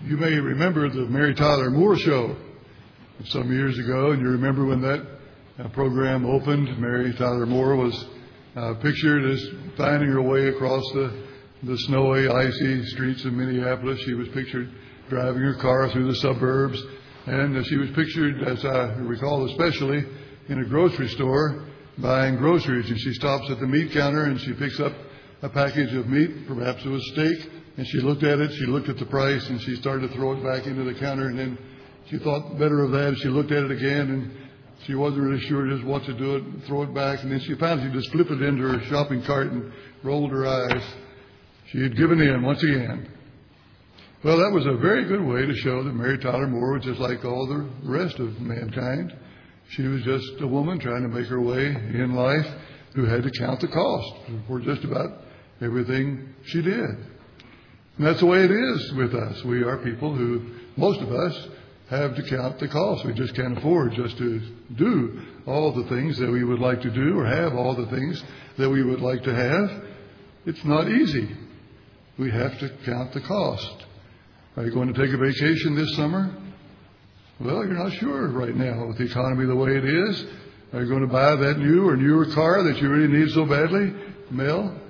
You may remember the Mary Tyler Moore Show some years ago, and you remember when that program opened. Mary Tyler Moore was pictured as finding her way across the snowy, icy streets of Minneapolis. She was pictured driving her car through the suburbs, and she was pictured, as I recall especially, in a grocery store buying groceries. And she stops at the meat counter and she picks up a package of meat, perhaps it was steak, and she looked at it, she looked at the price, and she started to throw it back into the counter, and then she thought better of that, and she looked at it again, and she wasn't really sure just what to do it, throw it back, and then she finally just flipped it into her shopping cart and rolled her eyes. She had given in once again. Well, that was a very good way to show that Mary Tyler Moore was just like all the rest of mankind. She was just a woman trying to make her way in life who had to count the cost for just about everything she did. And that's the way it is with us. We are people who, most of us, have to count the cost. We just can't afford just to do all the things that we would like to do or have all the things that we would like to have. It's not easy. We have to count the cost. Are you going to take a vacation this summer? Well, you're not sure right now with the economy the way it is. Are you going to buy that new or newer car that you really need so badly, Mel?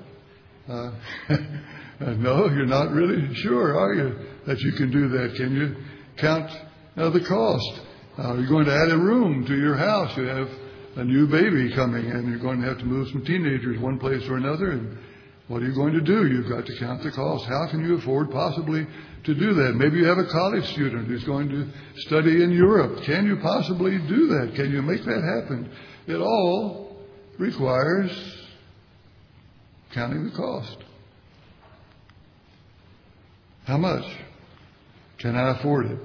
No, you're not really sure, are you, that you can do that? Can you count the cost? You're going to add a room to your house. You have a new baby coming, and you're going to have to move some teenagers one place or another. And what are you going to do? You've got to count the cost. How can you afford possibly to do that? Maybe you have a college student who's going to study in Europe. Can you possibly do that? Can you make that happen? It all requires counting the cost. How much? Can I afford it?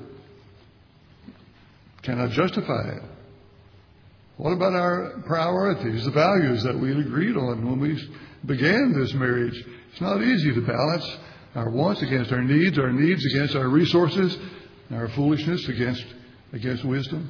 Can I justify it? What about our priorities, the values that we agreed on when we began this marriage? It's not easy to balance our wants against our needs against our resources, and our foolishness against wisdom.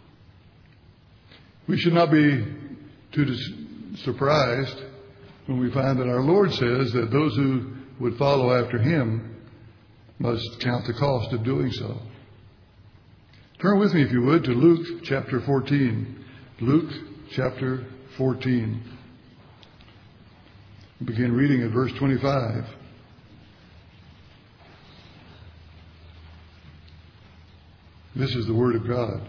We should not be too surprised when we find that our Lord says that those who would follow after Him must count the cost of doing so. Turn with me, if you would, to Luke chapter 14. Luke chapter 14. Begin reading at verse 25. This is the word of God.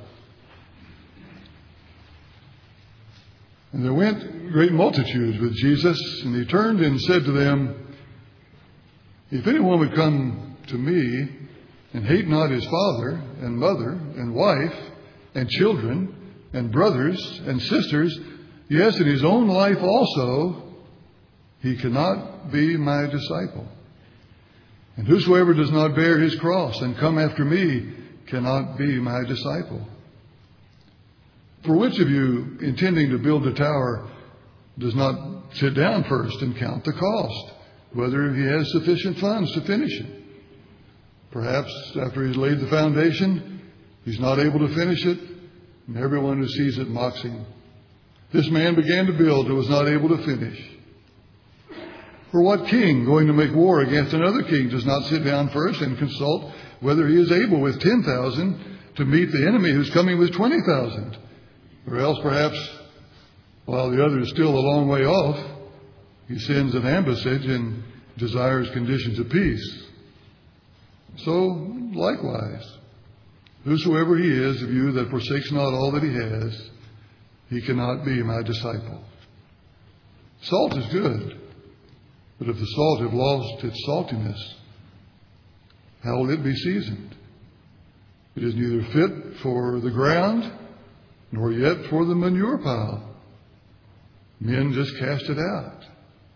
And there went great multitudes with Jesus, and He turned and said to them, If anyone would come to me and hate not his father and mother and wife and children and brothers and sisters, yes, and his own life also, he cannot be my disciple. And whosoever does not bear his cross and come after me cannot be my disciple. For which of you, intending to build a tower, does not sit down first and count the cost, whether he has sufficient funds to finish it? Perhaps after he's laid the foundation, he's not able to finish it, and everyone who sees it mocks him. This man began to build and was not able to finish. For what king, going to make war against another king, does not sit down first and consult whether he is able with 10,000 to meet the enemy who's coming with 20,000? Or else perhaps, while the other is still a long way off, he sends an ambassage and desires conditions of peace. So, likewise, whosoever he is of you that forsakes not all that he has, he cannot be my disciple. Salt is good, but if the salt have lost its saltiness, how will it be seasoned? It is neither fit for the ground, nor yet for the manure pile. Men just cast it out.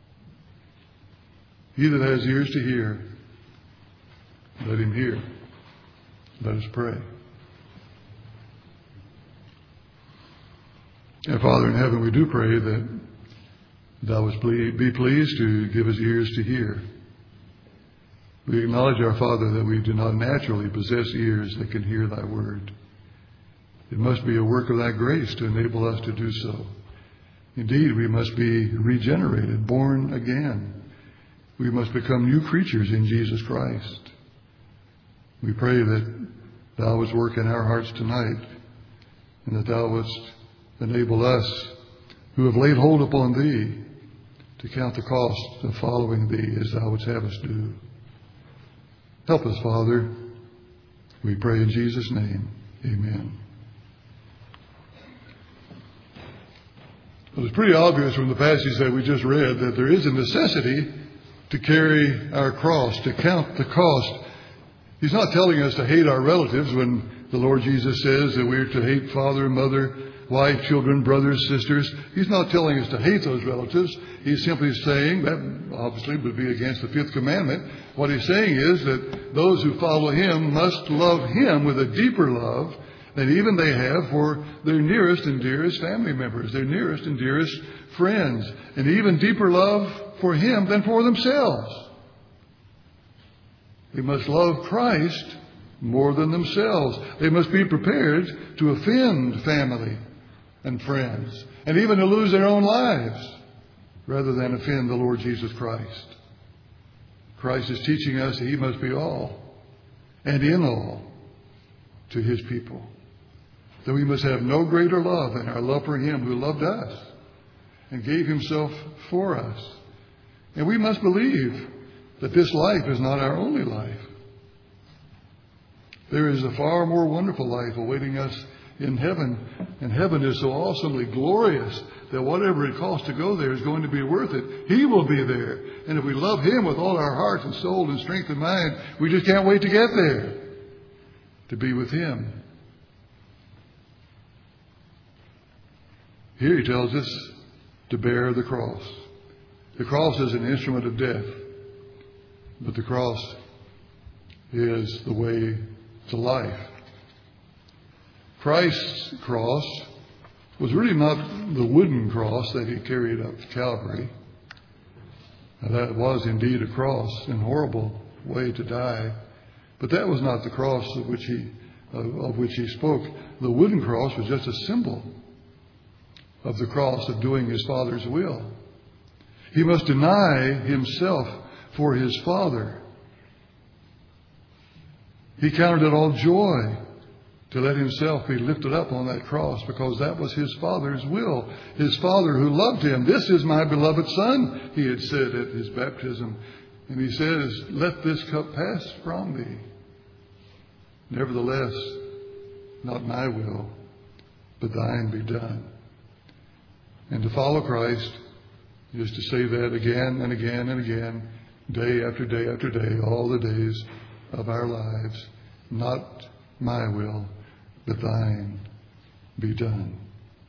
He that has ears to hear, let him hear. Let us pray. And Father in heaven, we do pray that Thou wouldst be pleased to give us ears to hear. We acknowledge, our Father, that we do not naturally possess ears that can hear Thy word. It must be a work of Thy grace to enable us to do so. Indeed, we must be regenerated, born again. We must become new creatures in Jesus Christ. We pray that Thou wouldst work in our hearts tonight, and that Thou wouldst enable us who have laid hold upon Thee to count the cost of following Thee as Thou wouldst have us do. Help us, Father. We pray in Jesus' name. Amen. Well, it's pretty obvious from the passage that we just read that there is a necessity to carry our cross, to count the cost. He's not telling us to hate our relatives when the Lord Jesus says that we're to hate father, mother, wife, children, brothers, sisters. He's not telling us to hate those relatives. He's simply saying, that obviously would be against the fifth commandment. What he's saying is that those who follow Him must love Him with a deeper love than even they have for their nearest and dearest family members, their nearest and dearest friends, and even deeper love for Him than for themselves. They must love Christ more than themselves. They must be prepared to offend family and friends, and even to lose their own lives, rather than offend the Lord Jesus Christ. Christ is teaching us that He must be all and in all to His people. That we must have no greater love than our love for Him who loved us and gave Himself for us. And we must believe that this life is not our only life. There is a far more wonderful life awaiting us in heaven. And heaven is so awesomely glorious that whatever it costs to go there is going to be worth it. He will be there. And if we love Him with all our heart and soul and strength and mind, we just can't wait to get there, to be with Him. Here He tells us to bear the cross. The cross is an instrument of death, but the cross is the way to life. Christ's cross was really not the wooden cross that He carried up to Calvary. Now, that was indeed a cross and horrible way to die, but that was not the cross of which he spoke. The wooden cross was just a symbol of the cross of doing His Father's will. He must deny Himself for His Father. He counted it all joy to let Himself be lifted up on that cross, because that was His Father's will. His Father who loved Him. This is my beloved Son, He had said at His baptism. And He says, let this cup pass from Thee. Nevertheless, not my will, but Thine be done. And to follow Christ is to say that again and again and again, day after day after day, all the days of our lives. Not my will, but Thine be done.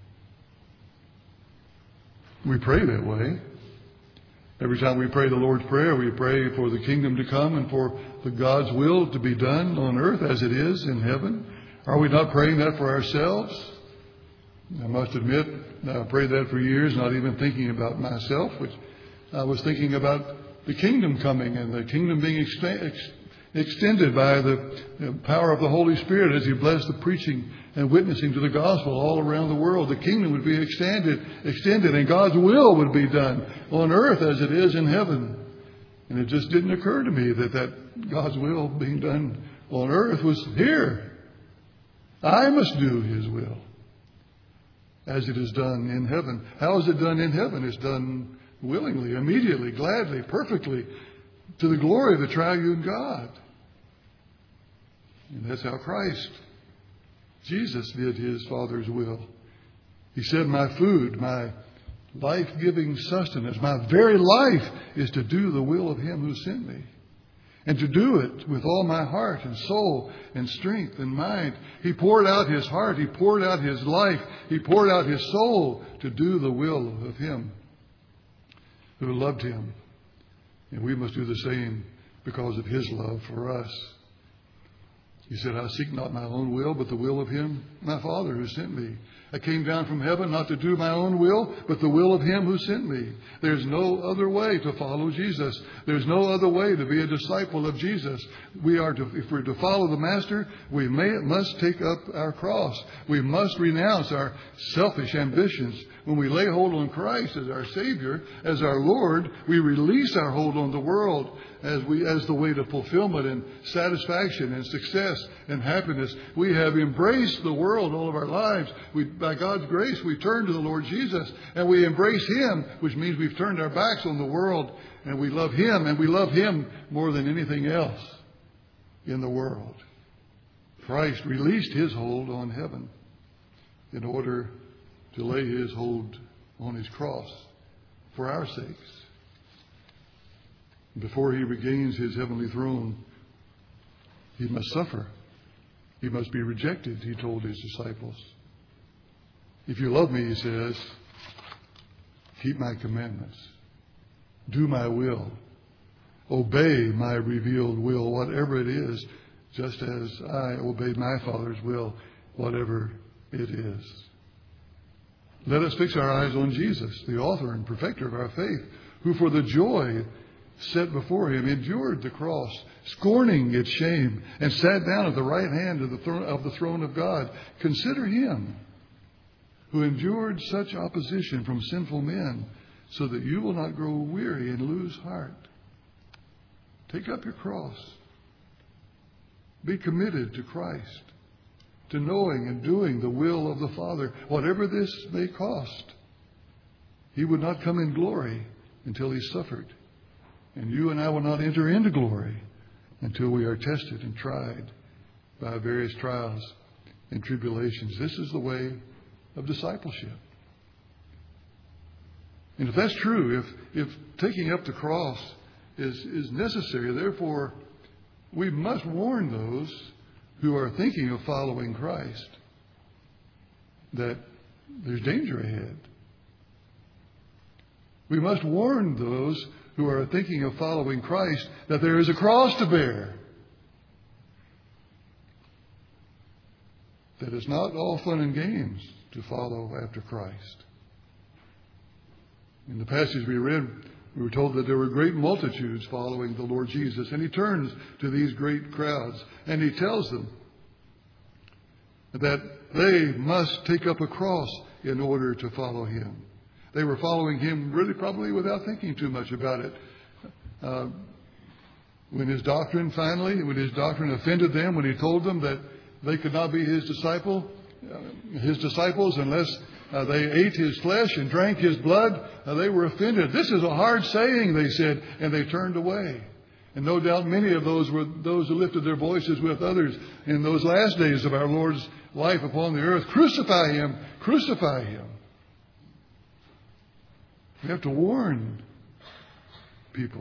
We pray that way. Every time we pray the Lord's Prayer, we pray for the kingdom to come and for the God's will to be done on earth as it is in heaven. Are we not praying that for ourselves? I must admit, I prayed that for years, not even thinking about myself, which I was thinking about the kingdom coming and the kingdom being extended by the power of the Holy Spirit as He blessed the preaching and witnessing to the gospel all around the world. The kingdom would be extended, and God's will would be done on earth as it is in heaven. And it just didn't occur to me that God's will being done on earth was here. I must do His will as it is done in heaven. How is it done in heaven? It's done willingly, immediately, gladly, perfectly, to the glory of the triune God. And that's how Christ, Jesus, did His Father's will. He said, my food, my life-giving sustenance, my very life is to do the will of Him who sent me. And to do it with all my heart and soul and strength and mind. He poured out His heart. He poured out His life. He poured out His soul to do the will of Him who loved Him. And we must do the same because of His love for us. He said, I seek not my own will, but the will of Him, my Father, who sent me. I came down from heaven not to do my own will, but the will of Him who sent me. There's no other way to follow Jesus. There's no other way to be a disciple of Jesus. If we're to follow the Master, we must take up our cross. We must renounce our selfish ambitions. When we lay hold on Christ as our Savior, as our Lord, we release our hold on the world as the way to fulfillment and satisfaction and success and happiness. We have embraced the world all of our lives. By God's grace, we turn to the Lord Jesus and we embrace Him, which means we've turned our backs on the world and we love Him, and we love Him more than anything else in the world. Christ released His hold on heaven in order to lay His hold on His cross for our sakes. Before He regains His heavenly throne, He must suffer. He must be rejected, He told His disciples. If you love me, He says, keep my commandments. Do my will. Obey my revealed will, whatever it is, just as I obeyed my Father's will, whatever it is. Let us fix our eyes on Jesus, the author and perfecter of our faith, who for the joy set before Him endured the cross, scorning its shame, and sat down at the right hand of the throne of God. Consider Him who endured such opposition from sinful men, so that you will not grow weary and lose heart. Take up your cross. Be committed to Christ, to knowing and doing the will of the Father, whatever this may cost. He would not come in glory until He suffered. And you and I will not enter into glory until we are tested and tried by various trials and tribulations. This is the way of discipleship. And if that's true, if taking up the cross is necessary, therefore we must warn those who are thinking of following Christ that there's danger ahead. We must warn those who are thinking of following Christ that there is a cross to bear. That it's not all fun and games to follow after Christ. In the passage we read, we were told that there were great multitudes following the Lord Jesus. And He turns to these great crowds and He tells them that they must take up a cross in order to follow Him. They were following Him really probably without thinking too much about it. When His doctrine offended them, when He told them that they could not be His disciples unless they ate His flesh and drank His blood, they were offended. This is a hard saying, they said, and they turned away. And no doubt many of those were those who lifted their voices with others in those last days of our Lord's life upon the earth. Crucify Him! Crucify Him! We have to warn people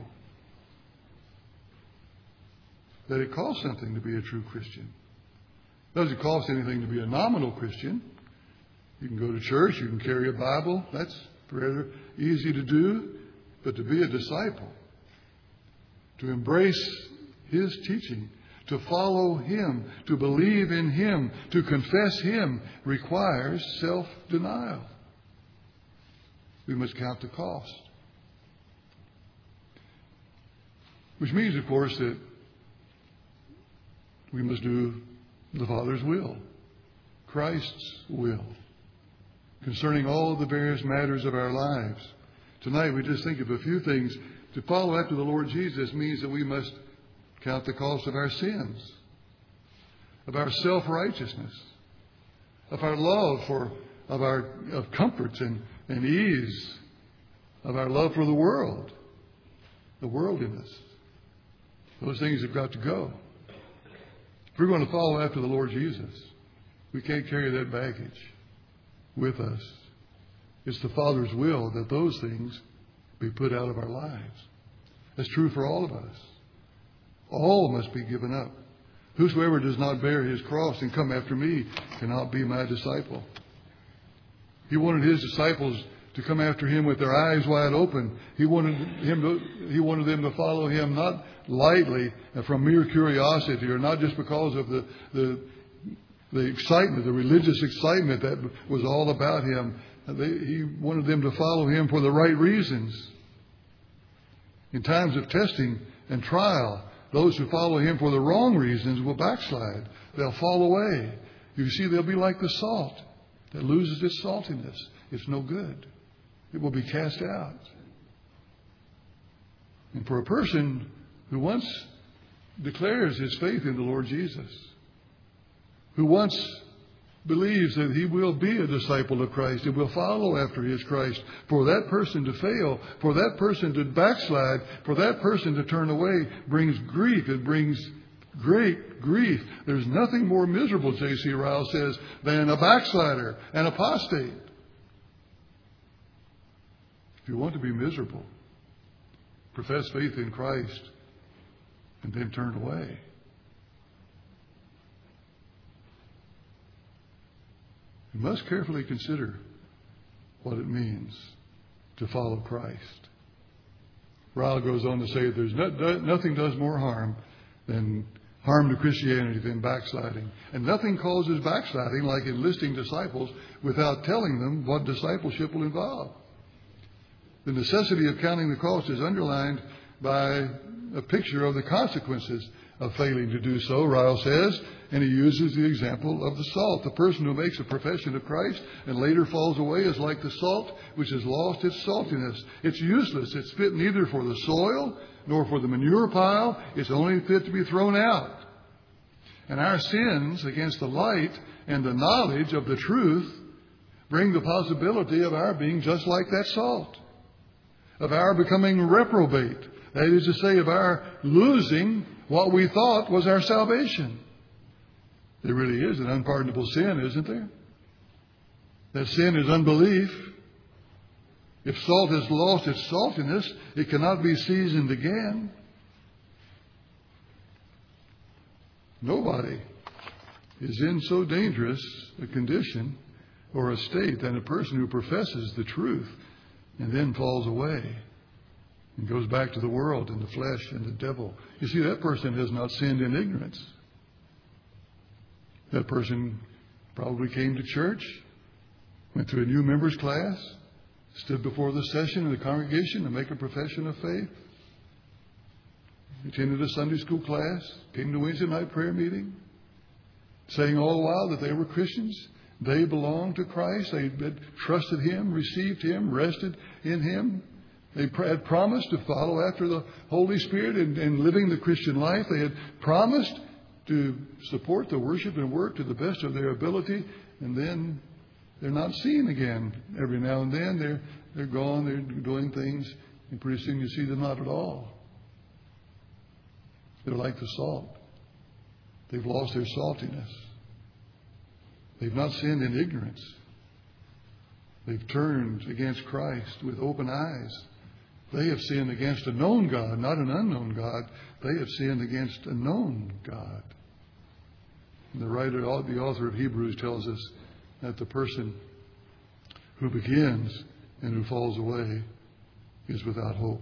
that it costs something to be a true Christian. It doesn't cost anything to be a nominal Christian. You can go to church, you can carry a Bible. That's rather easy to do. But to be a disciple, to embrace His teaching, to follow Him, to believe in Him, to confess Him, requires self-denial. We must count the cost. Which means, of course, that we must do the Father's will, Christ's will, concerning all the various matters of our lives. Tonight we just think of a few things. To follow after the Lord Jesus means that we must count the cost of our sins, of our self-righteousness, of our love of comforts and ease, of our love for the world, the worldliness. Those things have got to go. If we're going to follow after the Lord Jesus, we can't carry that baggage with us. It's the Father's will that those things be put out of our lives. That's true for all of us. All must be given up. Whosoever does not bear his cross and come after me cannot be my disciple. He wanted His disciples to come after Him with their eyes wide open. He wanted them to follow Him not lightly from mere curiosity, or not just because of the the excitement, the religious excitement that was all about him. He wanted them to follow him for the right reasons. In times of testing and trial, those who follow him for the wrong reasons will backslide. They'll fall away. You see, they'll be like the salt that loses its saltiness. It's no good. It will be cast out. And for a person who once declares his faith in the Lord Jesus, who once believes that he will be a disciple of Christ and will follow after his Christ, for that person to fail, for that person to backslide, for that person to turn away brings grief. It brings great grief. There's nothing more miserable, J.C. Ryle says, than a backslider, an apostate. If you want to be miserable, profess faith in Christ and then turn away. You must carefully consider what it means to follow Christ. Ryle goes on to say there's nothing does more harm to Christianity than backsliding. And nothing causes backsliding like enlisting disciples without telling them what discipleship will involve. The necessity of counting the cost is underlined by a picture of the consequences of failing to do so, Ryle says, and he uses the example of the salt. The person who makes a profession of Christ and later falls away is like the salt which has lost its saltiness. It's useless. It's fit neither for the soil nor for the manure pile. It's only fit to be thrown out. And our sins against the light and the knowledge of the truth bring the possibility of our being just like that salt, of our becoming reprobate. That is to say, of our losing what we thought was our salvation. There really is an unpardonable sin, isn't there? That sin is unbelief. If salt has lost its saltiness, it cannot be seasoned again. Nobody is in so dangerous a condition or a state than a person who professes the truth and then falls away and goes back to the world and the flesh and the devil. You see, that person has not sinned in ignorance. That person probably came to church, went through a new members class, stood before the session of the congregation to make a profession of faith, attended a Sunday school class, came to Wednesday night prayer meeting, saying all the while that they were Christians. They belonged to Christ. They had trusted Him, received Him, rested in Him. They had promised to follow after the Holy Spirit in living the Christian life. They had promised to support the worship and work to the best of their ability. And then they're not seen again. Every now and then they're gone. They're doing things. And pretty soon you see them not at all. They're like the salt. They've lost their saltiness. They've not sinned in ignorance. They've turned against Christ with open eyes. They have sinned against a known God, not an unknown God. They have sinned against a known God. And the author of Hebrews tells us that the person who begins and who falls away is without hope.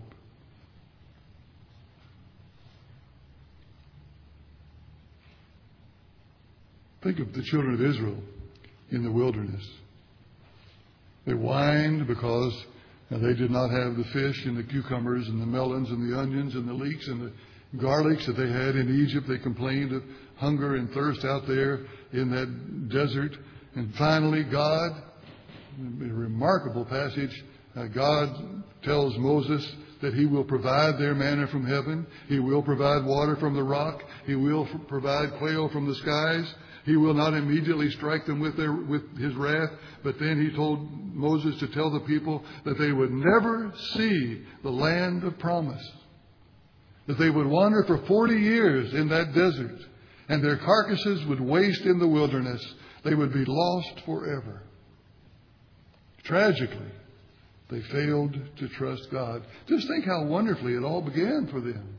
Think of the children of Israel in the wilderness. They whined because they did not have the fish and the cucumbers and the melons and the onions and the leeks and the garlics that they had in Egypt. They complained of hunger and thirst out there in that desert. And finally, God, in a remarkable passage, God tells Moses that He will provide their manna from heaven. He will provide water from the rock. He will provide quail from the skies. He will not immediately strike them with His wrath. But then He told Moses to tell the people that they would never see the land of promise. That they would wander for 40 years in that desert. And their carcasses would waste in the wilderness. They would be lost forever. Tragically, they failed to trust God. Just think how wonderfully it all began for them.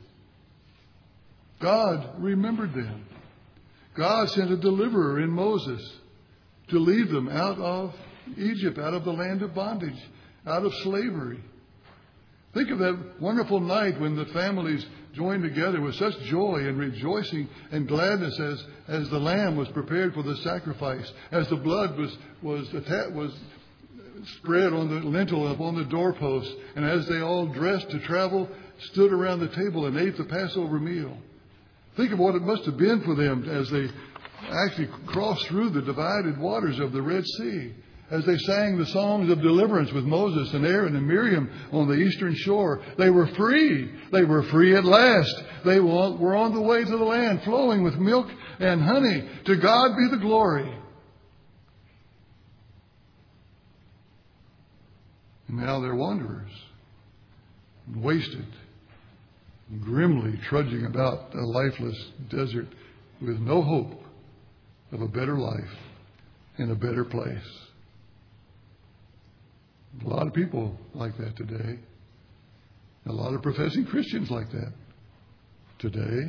God remembered them. God sent a deliverer in Moses to lead them out of Egypt, out of the land of bondage, out of slavery. Think of that wonderful night when the families joined together with such joy and rejoicing and gladness as the lamb was prepared for the sacrifice, as the blood was spread on the lintel upon the doorpost, and as they all dressed to travel, stood around the table and ate the Passover meal. Think of what it must have been for them as they actually crossed through the divided waters of the Red Sea, as they sang the songs of deliverance with Moses and Aaron and Miriam on the eastern shore. They were free. They were free at last. They were on the way to the land flowing with milk and honey. To God be the glory. And now they're wanderers, wasted, grimly trudging about a lifeless desert with no hope of a better life in a better place. A lot of people like that today. A lot of professing Christians like that today.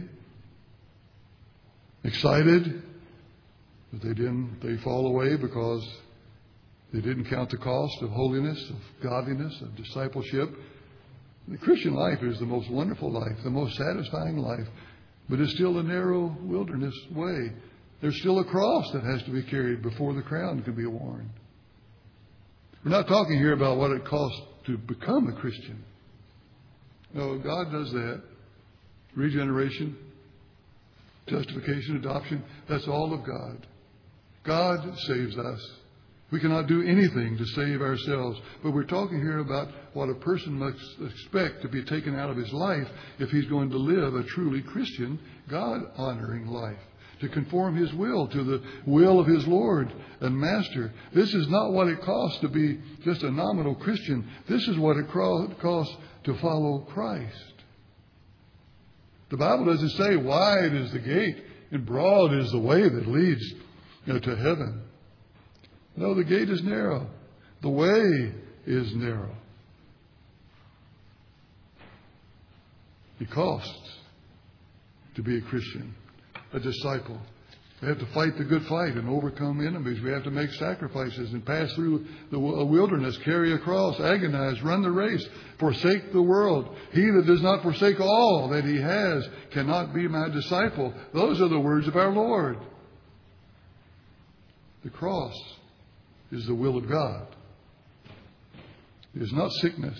Excited, but they fall away because they didn't count the cost of holiness, of godliness, of discipleship. The Christian life is the most wonderful life, the most satisfying life, but it's still a narrow wilderness way. There's still a cross that has to be carried before the crown can be worn. We're not talking here about what it costs to become a Christian. No, God does that. Regeneration, justification, adoption, that's all of God. God saves us. We cannot do anything to save ourselves. But we're talking here about what a person must expect to be taken out of his life if he's going to live a truly Christian, God-honoring life, to conform his will to the will of his Lord and Master. This is not what it costs to be just a nominal Christian. This is what it costs to follow Christ. The Bible doesn't say wide is the gate and broad is the way that leads to heaven. No, the gate is narrow. The way is narrow. It costs to be a Christian, a disciple. We have to fight the good fight and overcome enemies. We have to make sacrifices and pass through a wilderness, carry a cross, agonize, run the race, forsake the world. He that does not forsake all that he has cannot be my disciple. Those are the words of our Lord. The cross is the will of God. It is not sickness.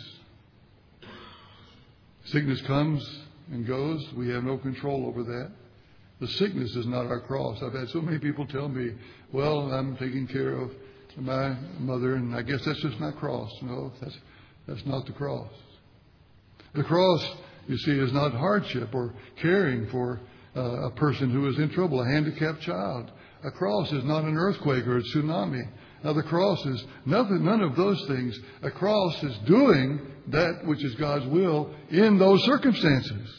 Sickness comes and goes. We have no control over that. The sickness is not our cross. I've had so many people tell me, well, I'm taking care of my mother, and I guess that's just my cross. No, that's not the cross. The cross, you see, is not hardship or caring for a person who is in trouble, a handicapped child. A cross is not an earthquake or a tsunami. Now, the cross is none of those things. A cross is doing that which is God's will in those circumstances.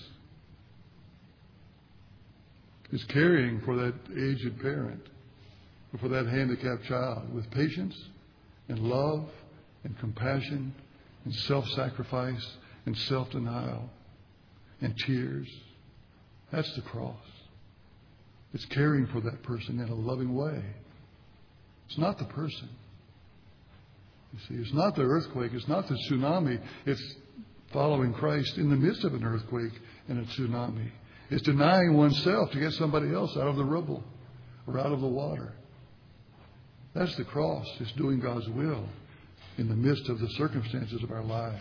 It's caring for that aged parent or for that handicapped child with patience and love and compassion and self-sacrifice and self-denial and tears. That's the cross. It's caring for that person in a loving way. It's not the person. You see, it's not the earthquake. It's not the tsunami. It's following Christ in the midst of an earthquake and a tsunami. It's denying oneself to get somebody else out of the rubble or out of the water. That's the cross. It's doing God's will in the midst of the circumstances of our lives.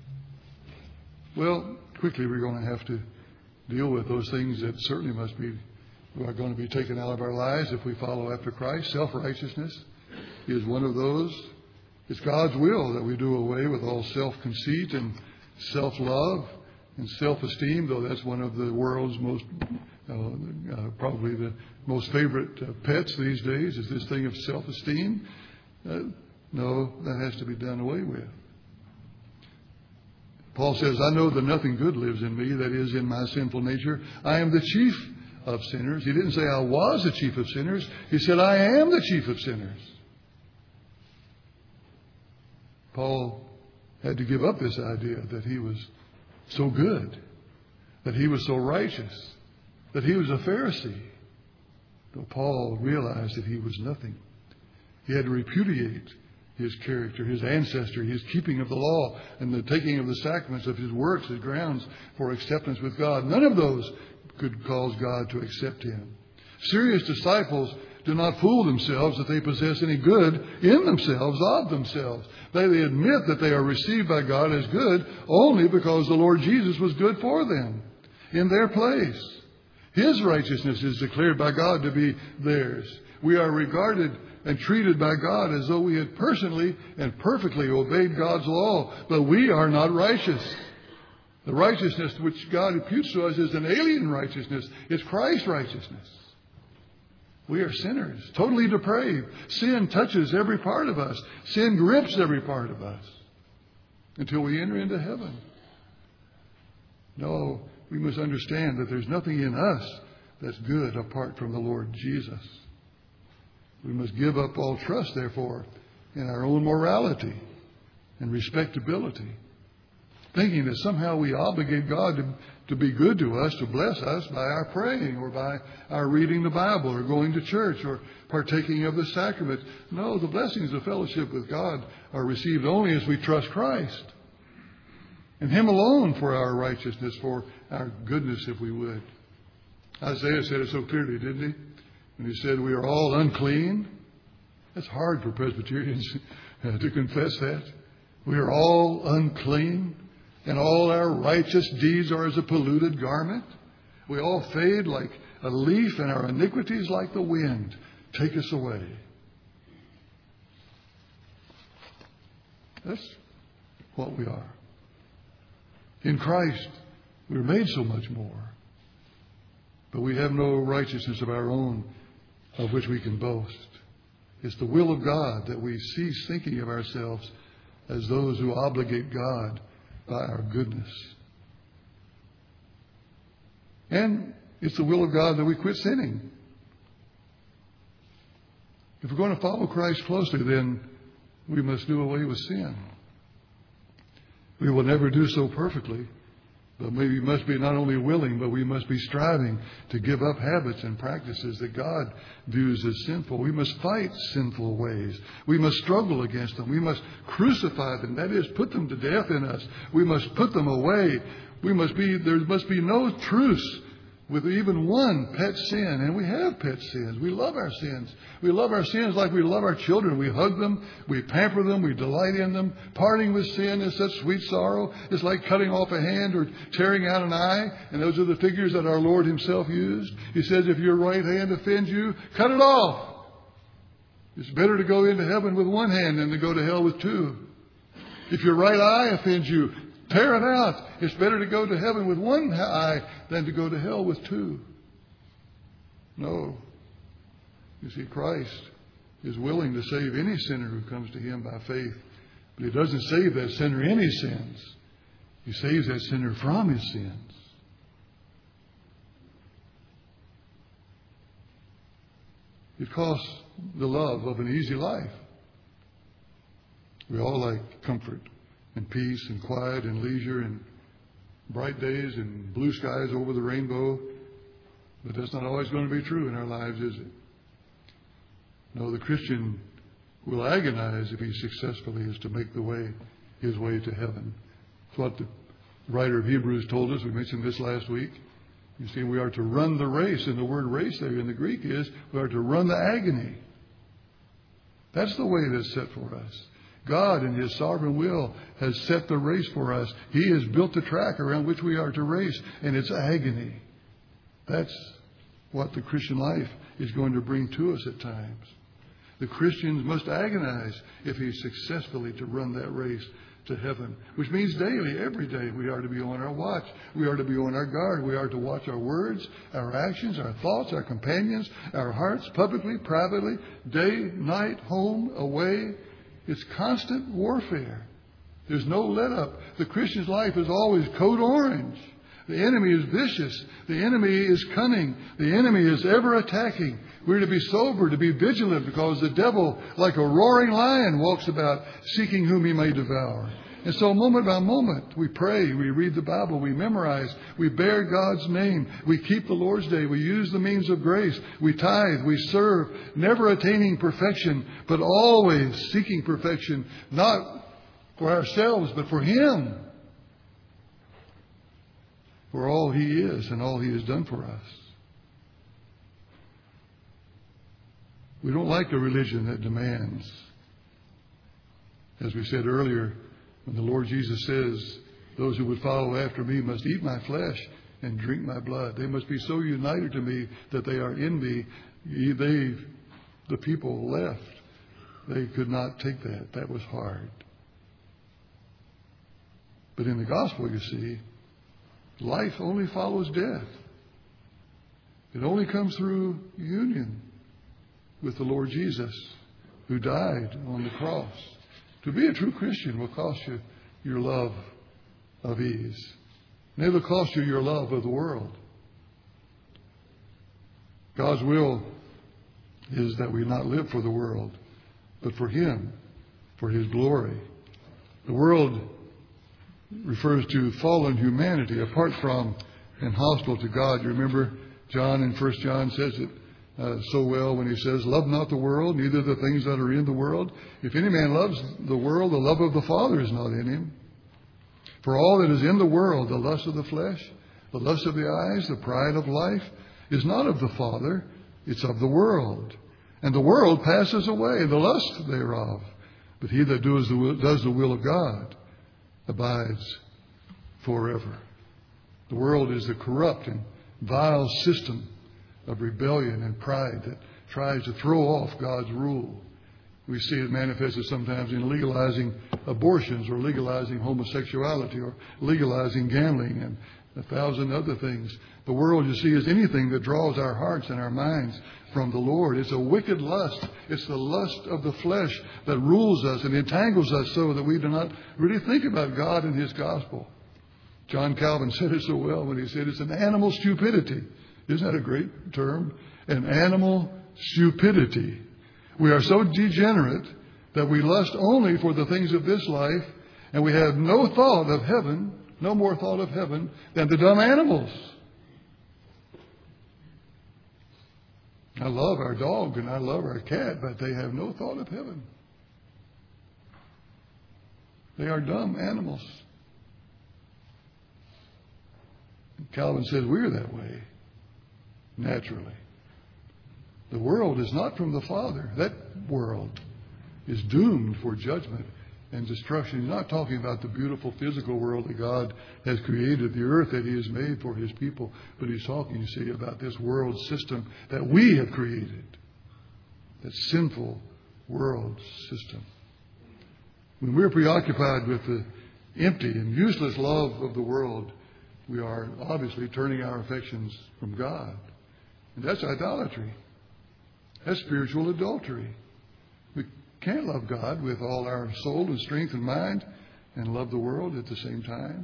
Well, quickly we're going to have to deal with those things that certainly are going to be taken out of our lives if we follow after Christ. Self-righteousness is one of those. It's God's will that we do away with all self-conceit and self-love and self-esteem, though that's one of the world's most, probably the most favorite pets these days, is this thing of self-esteem. No, that has to be done away with. Paul says, I know that nothing good lives in me, that is, in my sinful nature. I am the chief of sinners. He didn't say I was the chief of sinners. He said, I am the chief of sinners. Paul had to give up this idea that he was so good, that he was so righteous, that he was a Pharisee. But Paul realized that he was nothing. He had to repudiate His character, His ancestry, His keeping of the law, and the taking of the sacraments of His works as grounds for acceptance with God. None of those could cause God to accept Him. Serious disciples do not fool themselves that they possess any good in themselves, of themselves. They admit that they are received by God as good only because the Lord Jesus was good for them in their place. His righteousness is declared by God to be theirs. We are regarded and treated by God as though we had personally and perfectly obeyed God's law, but we are not righteous. The righteousness which God imputes to us is an alien righteousness. It's Christ's righteousness. We are sinners, totally depraved. Sin touches every part of us. Sin grips every part of us until we enter into heaven. No, we must understand that there's nothing in us that's good apart from the Lord Jesus. We must give up all trust, therefore, in our own morality and respectability, thinking that somehow we obligate God to be good to us, to bless us by our praying or by our reading the Bible or going to church or partaking of the sacraments. No, the blessings of fellowship with God are received only as we trust Christ and Him alone for our righteousness, for our goodness, if we would. Isaiah said it so clearly, didn't he? When he said, we are all unclean. That's hard for Presbyterians to confess that. We are all unclean, and all our righteous deeds are as a polluted garment. We all fade like a leaf, and our iniquities like the wind take us away. That's what we are. In Christ, we're made so much more. But we have no righteousness of our own of which we can boast. It's the will of God that we cease thinking of ourselves as those who obligate God by our goodness. And it's the will of God that we quit sinning. If we're going to follow Christ closely, then we must do away with sin. We will never do so perfectly, but we must be not only willing, but we must be striving to give up habits and practices that God views as sinful. We must fight sinful ways. We must struggle against them. We must crucify them. That is, put them to death in us. We must put them away. There must be no truce with even one pet sin. And we have pet sins. We love our sins. We love our sins like we love our children. We hug them. We pamper them. We delight in them. Parting with sin is such sweet sorrow. It's like cutting off a hand or tearing out an eye. And those are the figures that our Lord Himself used. He says, if your right hand offends you, cut it off. It's better to go into heaven with one hand than to go to hell with two. If your right eye offends you, tear it out. It's better to go to heaven with one eye than to go to hell with two. No. You see, Christ is willing to save any sinner who comes to Him by faith. But He doesn't save that sinner in his sins. He saves that sinner from his sins. It costs the love of an easy life. We all like comfort and peace and quiet and leisure and bright days and blue skies over the rainbow. But that's not always going to be true in our lives, is it? No, the Christian will agonize if he successfully is to make his way to heaven. That's what the writer of Hebrews told us. We mentioned this last week. You see, we are to run the race. And the word race there in the Greek is we are to run the agony. That's the way that's set for us. God, in His sovereign will, has set the race for us. He has built the track around which we are to race, and it's agony. That's what the Christian life is going to bring to us at times. The Christians must agonize if he's successfully to run that race to heaven, which means daily, every day, we are to be on our watch. We are to be on our guard. We are to watch our words, our actions, our thoughts, our companions, our hearts, publicly, privately, day, night, home, away. It's constant warfare. There's no let up. The Christian's life is always code orange. The enemy is vicious. The enemy is cunning. The enemy is ever attacking. We're to be sober, to be vigilant, because the devil, like a roaring lion, walks about seeking whom he may devour. And so moment by moment, we pray, we read the Bible, we memorize, we bear God's name, we keep the Lord's Day, we use the means of grace, we tithe, we serve, never attaining perfection, but always seeking perfection, not for ourselves, but for Him, for all He is and all He has done for us. We don't like a religion that demands. As we said earlier, when the Lord Jesus says, those who would follow after me must eat my flesh and drink my blood. They must be so united to me that they are in me. The people left. They could not take that. That was hard. But in the gospel, you see, life only follows death. It only comes through union with the Lord Jesus, who died on the cross. To be a true Christian will cost you your love of ease. And it will cost you your love of the world. God's will is that we not live for the world, but for Him, for His glory. The world refers to fallen humanity apart from and hostile to God. You remember John in 1 John says it so well when he says, love not the world, neither the things that are in the world. If any man loves the world, the love of the Father is not in him. For all that is in the world, the lust of the flesh, the lust of the eyes, the pride of life, is not of the Father, it's of the world. And the world passes away, the lust thereof. But he that does the will of God abides forever. The world is a corrupt and vile system of rebellion and pride that tries to throw off God's rule. We see it manifested sometimes in legalizing abortions or legalizing homosexuality or legalizing gambling and 1,000 other things. The world, you see, is anything that draws our hearts and our minds from the Lord. It's a wicked lust. It's the lust of the flesh that rules us and entangles us so that we do not really think about God and His gospel. John Calvin said it so well when he said it's an animal stupidity. Isn't that a great term? An animal stupidity. We are so degenerate that we lust only for the things of this life, and we have no thought of heaven, no more thought of heaven than the dumb animals. I love our dog and I love our cat, but they have no thought of heaven. They are dumb animals. Calvin says we're that way. Naturally. The world is not from the Father. That world is doomed for judgment and destruction. He's not talking about the beautiful physical world that God has created, the earth that He has made for His people. But He's talking, you see, about this world system that we have created. That sinful world system. When we're preoccupied with the empty and useless love of the world, we are obviously turning our affections from God. And that's idolatry. That's spiritual adultery. We can't love God with all our soul and strength and mind and love the world at the same time.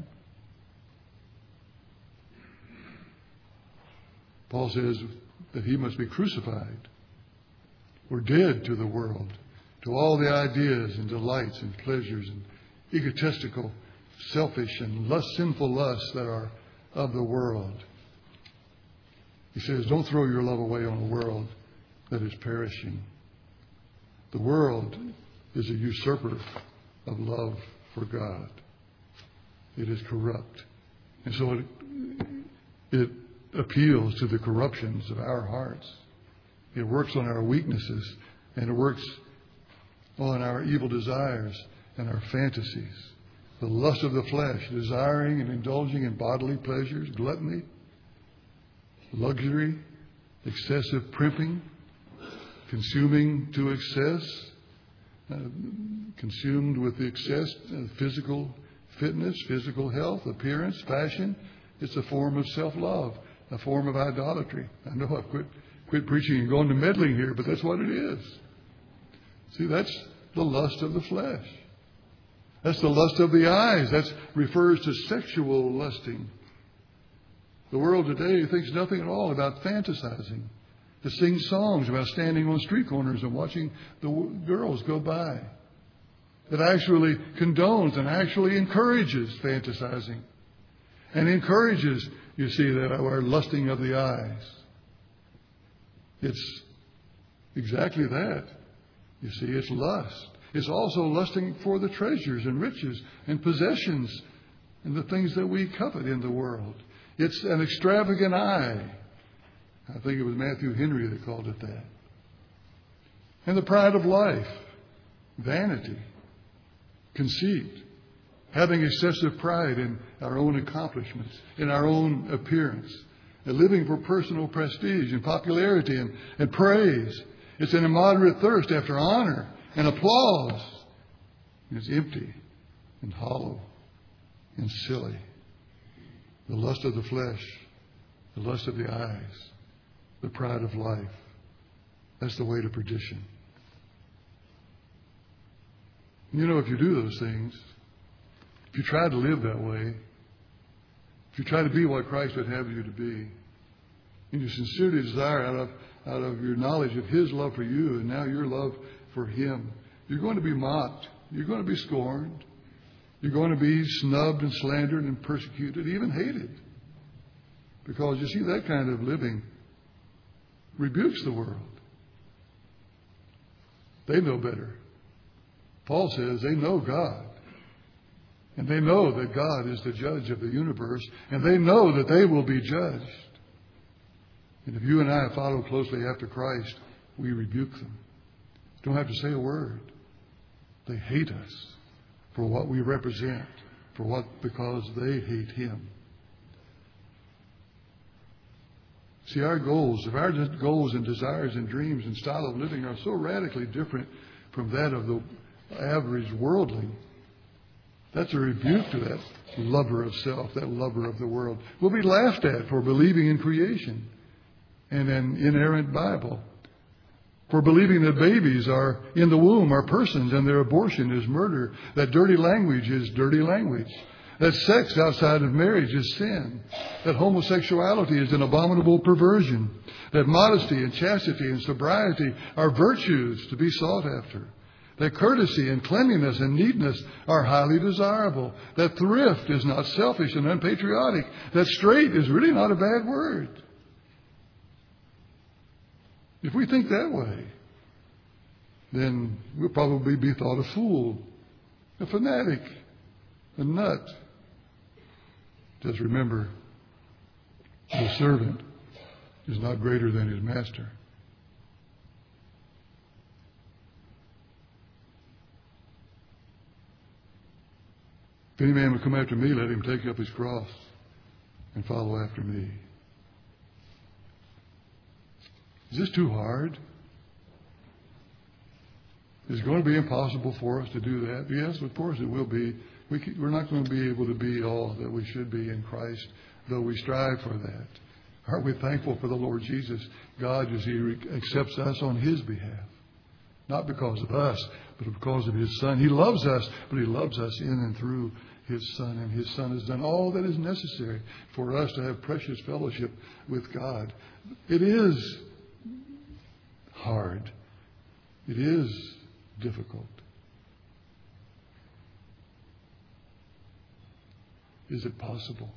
Paul says that he must be crucified. We're dead to the world, to all the ideas and delights and pleasures and egotistical, selfish and sinful lusts that are of the world. He says, don't throw your love away on a world that is perishing. The world is a usurper of love for God. It is corrupt. And so it appeals to the corruptions of our hearts. It works on our weaknesses, and it works on our evil desires and our fantasies. The lust of the flesh, desiring and indulging in bodily pleasures, gluttony, luxury, excessive primping, consuming to excess, consumed with the excess of physical fitness, physical health, appearance, fashion. It's a form of self-love, a form of idolatry. I know I've quit preaching and going to meddling here, but that's what it is. See, that's the lust of the flesh. That's the lust of the eyes. That refers to sexual lusting. The world today thinks nothing at all about fantasizing. To sing songs about standing on street corners and watching the girls go by. that actually condones and actually encourages fantasizing and encourages, you see, that our lusting of the eyes. It's exactly that. You see, it's lust. It's also lusting for the treasures and riches and possessions and the things that we covet in the world. It's an extravagant eye. I think it was Matthew Henry that called it that. And the pride of life, vanity, conceit, having excessive pride in our own accomplishments, in our own appearance, and living for personal prestige and popularity and praise. It's an immoderate thirst after honor and applause. It's empty and hollow and silly. The lust of the flesh, the lust of the eyes, the pride of life. That's the way to perdition. You know, if you do those things, if you try to live that way, if you try to be what Christ would have you to be, and you sincerely desire out of your knowledge of His love for you and now your love for Him, you're going to be mocked. You're going to be scorned. You're going to be snubbed and slandered and persecuted, even hated. Because you see, that kind of living rebukes the world. They know better. Paul says they know God. And they know that God is the judge of the universe. And they know that they will be judged. And if you and I follow closely after Christ, we rebuke them. Don't have to say a word. They hate us for what we represent, because they hate Him. See, our goals and desires and dreams and style of living are so radically different from that of the average worldling. That's a rebuke to that lover of self, that lover of the world. We'll be laughed at for believing in creation and an inerrant Bible, for believing that babies are in the womb are persons and their abortion is murder, that dirty language is dirty language, that sex outside of marriage is sin, that homosexuality is an abominable perversion, that modesty and chastity and sobriety are virtues to be sought after, that courtesy and cleanliness and neatness are highly desirable, that thrift is not selfish and unpatriotic, that straight is really not a bad word. If we think that way, then we'll probably be thought a fool, a fanatic, a nut. Just remember, the servant is not greater than his master. If any man will come after me, let him take up his cross and follow after me. Is this too hard? Is it going to be impossible for us to do that? Yes, of course it will be. We're not going to be able to be all that we should be in Christ, though we strive for that. Aren't we thankful for the Lord Jesus, God, as He accepts us on His behalf? Not because of us, but because of His Son. He loves us, but He loves us in and through His Son. And His Son has done all that is necessary for us to have precious fellowship with God. It is hard. It is difficult. Is it possible?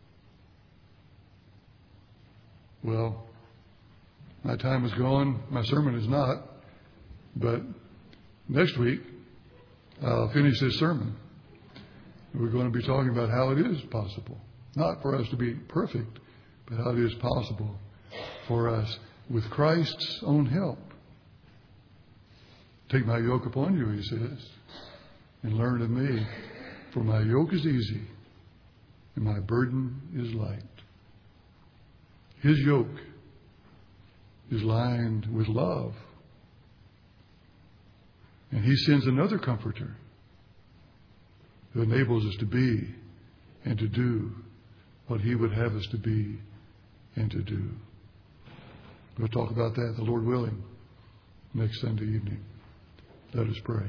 Well, my time is gone. My sermon is not. But next week, I'll finish this sermon. We're going to be talking about how it is possible. Not for us to be perfect, but how it is possible for us with Christ's own help. Take my yoke upon you, He says, and learn of me. For my yoke is easy and my burden is light. His yoke is lined with love. And He sends another comforter who enables us to be and to do what He would have us to be and to do. We'll talk about that, the Lord willing, next Sunday evening. Let us pray.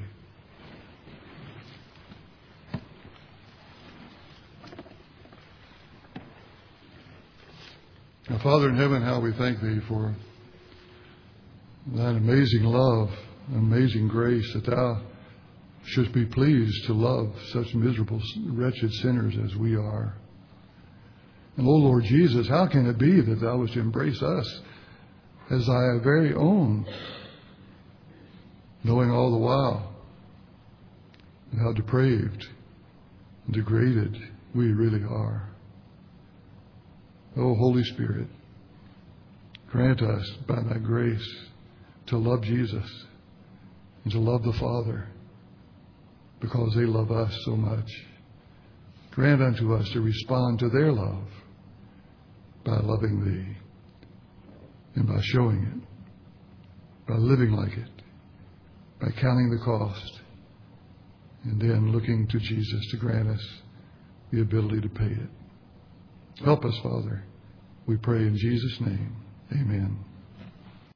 Now, Father in heaven, how we thank Thee for that amazing love, amazing grace that Thou should be pleased to love such miserable, wretched sinners as we are. And, O Lord Jesus, how can it be that thou wouldst embrace us as thy very own, knowing all the while how depraved and degraded we really are? O Holy Spirit, grant us by thy grace to love Jesus and to love the Father because they love us so much. Grant unto us to respond to their love by loving thee and by showing it, by living like it, by counting the cost, and then looking to Jesus to grant us the ability to pay it. Help us, Father, we pray in Jesus' name. Amen.